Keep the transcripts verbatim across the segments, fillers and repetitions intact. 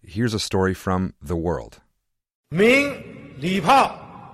here's a story from The World. Ming Li Pao.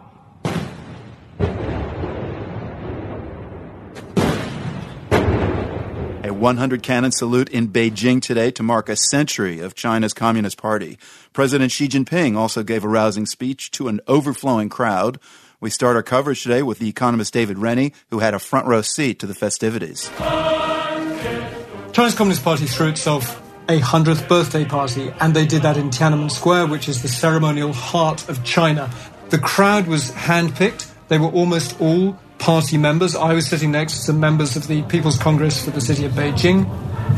A one hundred cannon salute in Beijing today to mark a century of China's Communist Party. President Xi Jinping also gave a rousing speech to an overflowing crowd. We start our coverage today with the economist David Rennie, who had a front row seat to the festivities. China's Communist Party threw itself a hundredth birthday party, and they did that in Tiananmen Square, which is the ceremonial heart of China. The crowd was handpicked. They were almost all party members. I was sitting next to some members of the People's Congress for the city of Beijing.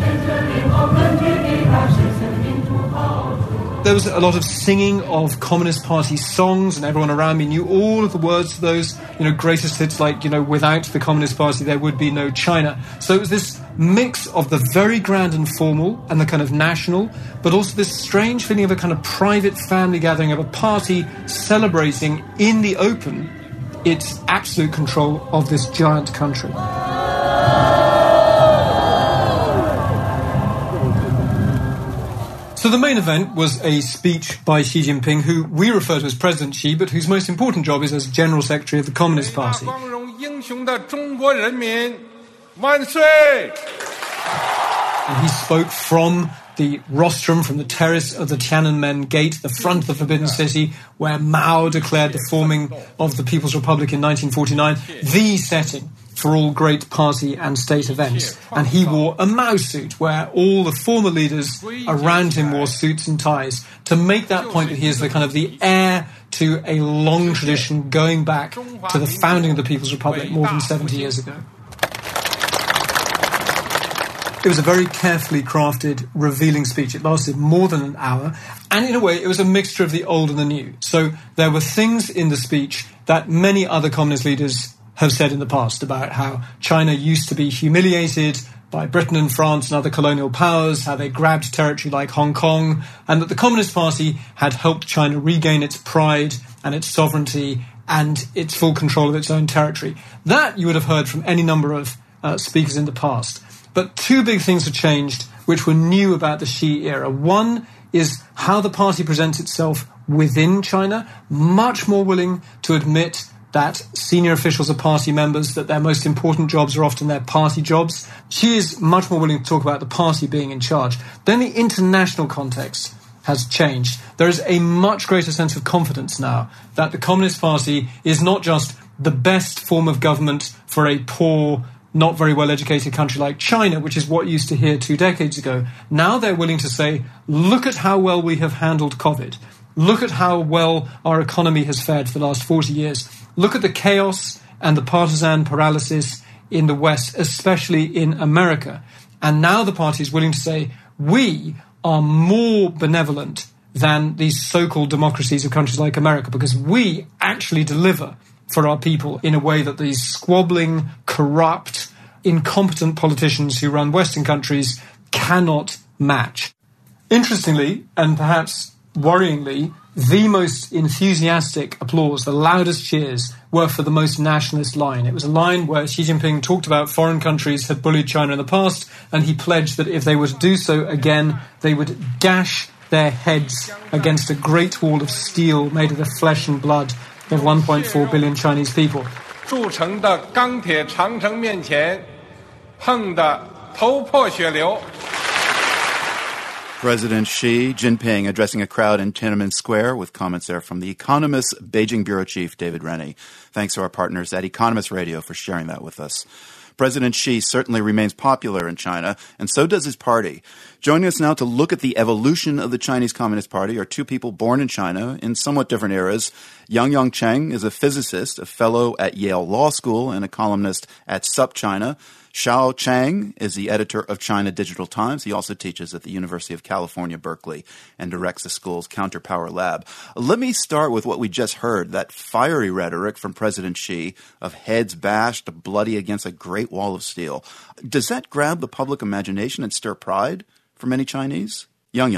There was a lot of singing of Communist Party songs, and everyone around me knew all of the words to those, you know, greatest hits like, you know, without the Communist Party there would be no China. So it was this mix of the very grand and formal and the kind of national, but also this strange feeling of a kind of private family gathering of a party celebrating in the open its absolute control of this giant country. So the main event was a speech by Xi Jinping, who we refer to as President Xi, but whose most important job is as General Secretary of the Communist Party. And he spoke from the rostrum, from the terrace of the Tiananmen Gate, the front of the Forbidden City, where Mao declared the forming of the People's Republic in nineteen forty-nine, the setting for all great party and state events. And he wore a Mao suit, where all the former leaders around him wore suits and ties, to make that point that he is the kind of the heir to a long tradition going back to the founding of the People's Republic more than seventy years ago. It was a very carefully crafted, revealing speech. It lasted more than an hour. And in a way, it was a mixture of the old and the new. So there were things in the speech that many other communist leaders have said in the past about how China used to be humiliated by Britain and France and other colonial powers, how they grabbed territory like Hong Kong, and that the Communist Party had helped China regain its pride and its sovereignty and its full control of its own territory. That you would have heard from any number of uh, speakers in the past. But two big things have changed which were new about the Xi era. One is how the party presents itself within China, much more willing to admit that senior officials are party members, that their most important jobs are often their party jobs. Xi is much more willing to talk about the party being in charge. Then the international context has changed. There is a much greater sense of confidence now that the Communist Party is not just the best form of government for a poor, not very well-educated country like China, which is what you used to hear two decades ago. Now they're willing to say, look at how well we have handled COVID. Look at how well our economy has fared for the last forty years. Look at the chaos and the partisan paralysis in the West, especially in America. And now the party is willing to say, we are more benevolent than these so-called democracies of countries like America, because we actually deliver for our people in a way that these squabbling, corrupt, incompetent politicians who run Western countries cannot match. Interestingly, and perhaps worryingly, the most enthusiastic applause, the loudest cheers, were for the most nationalist line. It was a line where Xi Jinping talked about foreign countries had bullied China in the past, and he pledged that if they were to do so again, they would dash their heads against a great wall of steel made of the flesh and blood of one point four billion Chinese people. President Xi Jinping addressing a crowd in Tiananmen Square with comments there from The Economist's Beijing bureau chief, David Rennie. Thanks to our partners at Economist Radio for sharing that with us. President Xi certainly remains popular in China, and so does his party. Joining us now to look at the evolution of the Chinese Communist Party are two people born in China in somewhat different eras. Yang-Yang Cheng is a physicist, a fellow at Yale Law School, and a columnist at SupChina. Xiao Chang is the editor of China Digital Times. He also teaches at the University of California, Berkeley, and directs the school's Counterpower Lab. Let me start with what we just heard, that fiery rhetoric from President Xi of heads bashed, bloody against a great wall of steel. Does that grab the public imagination and stir pride for many Chinese? Yang Yang.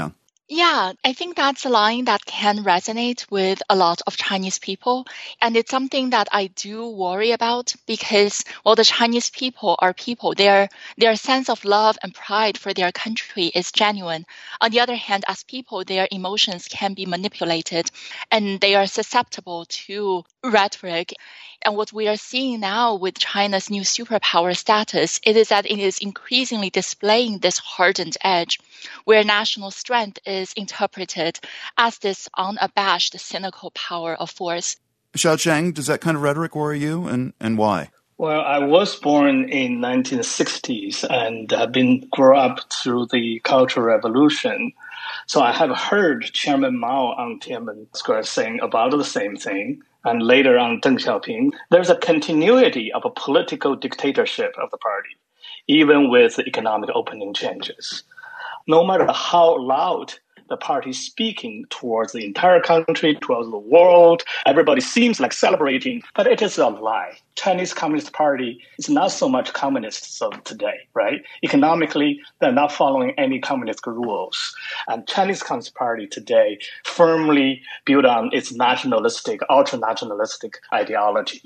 Yeah, I think that's a line that can resonate with a lot of Chinese people. And it's something that I do worry about because, well, the Chinese people are people. Their, their sense of love and pride for their country is genuine. On the other hand, as people, their emotions can be manipulated and they are susceptible to rhetoric. And what we are seeing now with China's new superpower status, it is that it is increasingly displaying this hardened edge where national strength is interpreted as this unabashed, cynical power of force. Xiao Cheng, does that kind of rhetoric worry you, and, and why? Well, I was born in nineteen sixties and have been grew up through the Cultural Revolution. So I have heard Chairman Mao on Tiananmen Square saying about the same thing. And later on Deng Xiaoping, there's a continuity of a political dictatorship of the party, even with economic opening changes. No matter how loud the party is speaking towards the entire country, towards the world, everybody seems like celebrating, but it is a lie. Chinese Communist Party is not so much communists of today, right? Economically, they're not following any communist rules. And Chinese Communist Party today firmly built on its nationalistic, ultra-nationalistic ideology.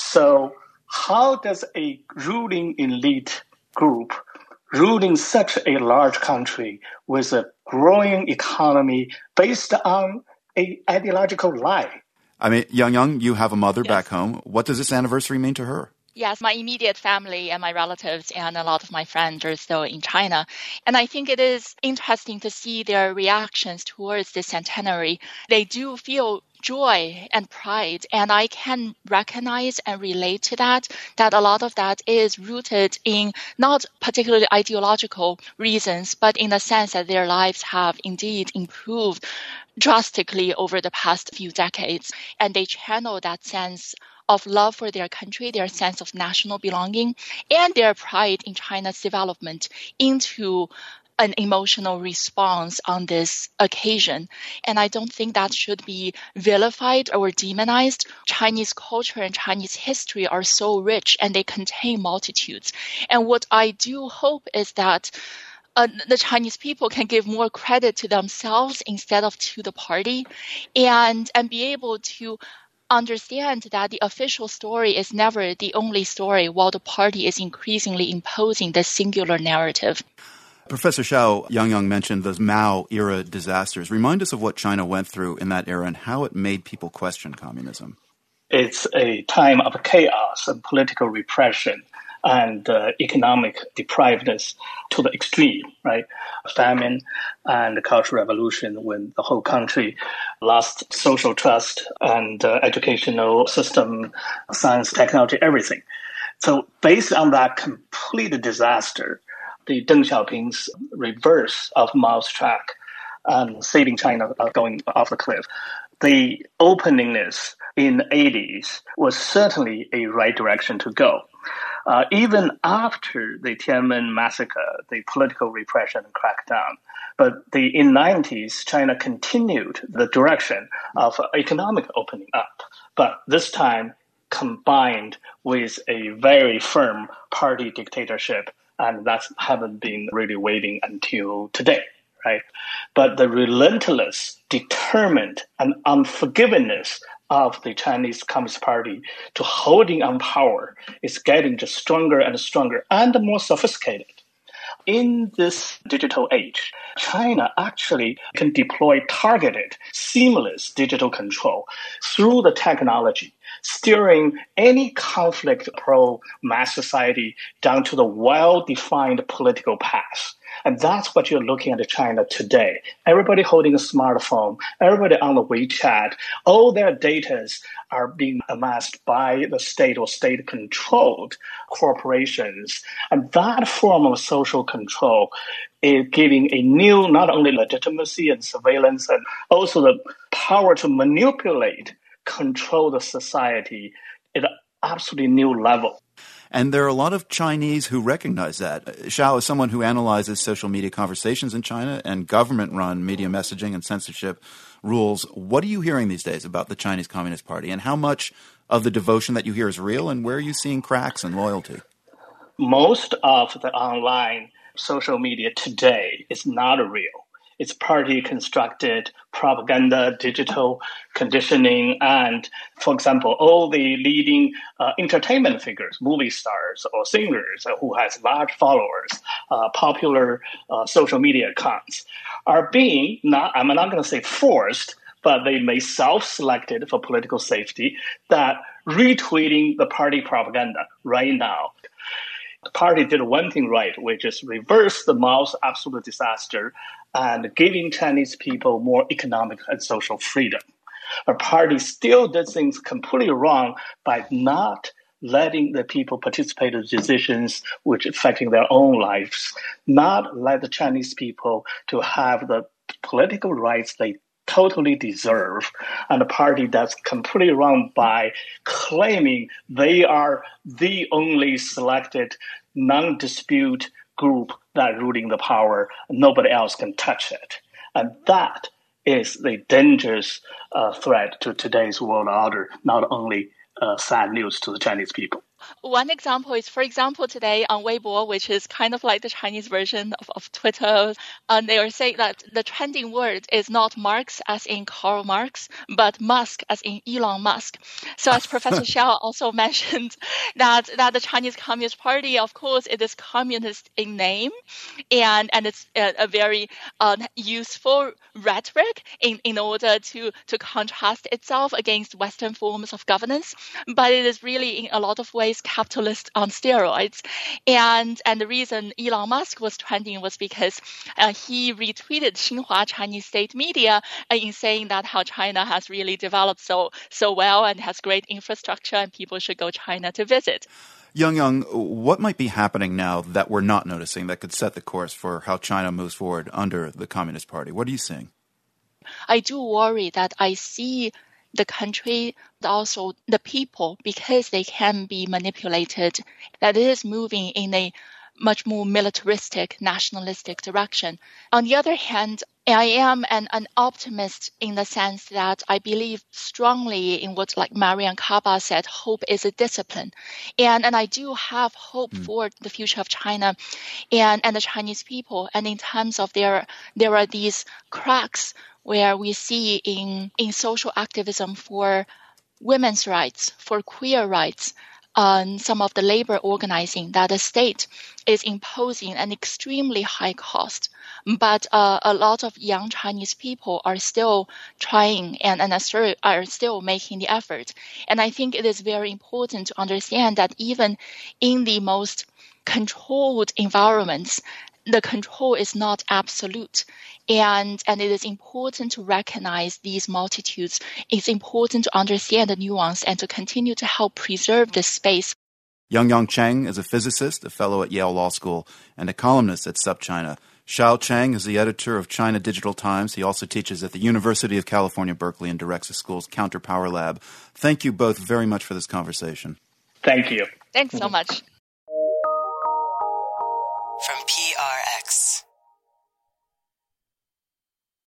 So how does a ruling elite group ruling such a large country with a growing economy based on a ideological lie? I mean, Yang Yang, you have a mother Yes. back home. What does this anniversary mean to her? Yes, my immediate family and my relatives and a lot of my friends are still in China. And I think it is interesting to see their reactions towards this centenary. They do feel joy and pride, and I can recognize and relate to that, that a lot of that is rooted in not particularly ideological reasons, but in the sense that their lives have indeed improved drastically over the past few decades. And they channel that sense of love for their country, their sense of national belonging, and their pride in China's development into an emotional response on this occasion. And I don't think that should be vilified or demonized. Chinese culture and Chinese history are so rich and they contain multitudes. And what I do hope is that Uh, the Chinese people can give more credit to themselves instead of to the party, and and be able to understand that the official story is never the only story, while the party is increasingly imposing this singular narrative. Professor Xiao, Yang Yang mentioned those Mao-era disasters. Remind us of what China went through in that era and how it made people question communism. It's a time of chaos and political repression and uh, economic deprivedness to the extreme, right? Famine and the Cultural Revolution when the whole country lost social trust and uh, educational system, science, technology, everything. So based on that complete disaster, the Deng Xiaoping's reverse of Mao's track and saving China uh, going off the cliff, the openingness in the eighties was certainly a right direction to go. Uh, even after the Tiananmen massacre, the political repression and crackdown, but the in nineties, China continued the direction of economic opening up, but this time combined with a very firm party dictatorship, and that haven't been really waiting until today, right? But the relentless, determined, and unforgiveness of the Chinese Communist Party to holding on power is getting just stronger and stronger and more sophisticated. In this digital age, China actually can deploy targeted, seamless digital control through the technology, steering any conflict pro-mass society down to the well-defined political path. And that's what you're looking at in China today. Everybody holding a smartphone, everybody on the WeChat, all their data are being amassed by the state or state-controlled corporations. And that form of social control is giving a new, not only legitimacy and surveillance, and also the power to manipulate, control the society at an absolutely new level. And there are a lot of Chinese who recognize that. Xiao, as someone who analyzes social media conversations in China and government-run media messaging and censorship rules, what are you hearing these days about the Chinese Communist Party? And how much of the devotion that you hear is real, and where are you seeing cracks in loyalty? Most of the online social media today is not real. its party-constructed propaganda, digital conditioning, and, for example, all the leading uh, entertainment figures, movie stars or singers who has large followers, uh, popular uh, social media accounts, are being, not, I'm not going to say forced, but they may self-selected for political safety, that retweeting the party propaganda right now. The party did one thing right, which is reverse the Mao's absolute disaster and giving Chinese people more economic and social freedom. Our party still did things completely wrong by not letting the people participate in decisions which affecting their own lives, not let the Chinese people to have the political rights they totally deserve, and a party that's completely wrong by claiming they are the only selected non-dispute group that ruling the power. Nobody else can touch it. And that is the dangerous uh, threat to today's world order, not only uh, sad news to the Chinese people. One example is, for example, today on Weibo, which is kind of like the Chinese version of, of Twitter, and they are saying that the trending word is not Marx as in Karl Marx, but Musk as in Elon Musk. So as Professor Xiao also mentioned, that, that the Chinese Communist Party, of course, it is communist in name, and, and it's a, a very uh, useful rhetoric in, in order to, to contrast itself against Western forms of governance, but it is really in a lot of ways capitalist on steroids. And and the reason Elon Musk was trending was because uh, he retweeted Xinhua Chinese state media uh, in saying that how China has really developed so so well and has great infrastructure and people should go China to visit. Young Young, what might be happening now that we're not noticing that could set the course for how China moves forward under the Communist Party? What are you seeing? I do worry that I see the country, also the people, because they can be manipulated, that it is moving in a much more militaristic, nationalistic direction. On the other hand, I am an, an optimist in the sense that I believe strongly in what, like Marian Kaba said, hope is a discipline. And, and I do have hope mm. for the future of China and, and the Chinese people. And in terms of there, there are these cracks where we see in, in social activism for women's rights, for queer rights, um, some of the labor organizing that the state is imposing an extremely high cost. But uh, a lot of young Chinese people are still trying and, and are, still, are still making the effort. And I think it is very important to understand that even in the most controlled environments, the control is not absolute. And, and it is important to recognize these multitudes. It's important to understand the nuance and to continue to help preserve this space. Young-Yang Cheng is a physicist, a fellow at Yale Law School, and a columnist at SupChina. Xiao Cheng is the editor of China Digital Times. He also teaches at the University of California, Berkeley, and directs the school's Counterpower Lab. Thank you both very much for this conversation. Thank you. Thanks so much. From P R X.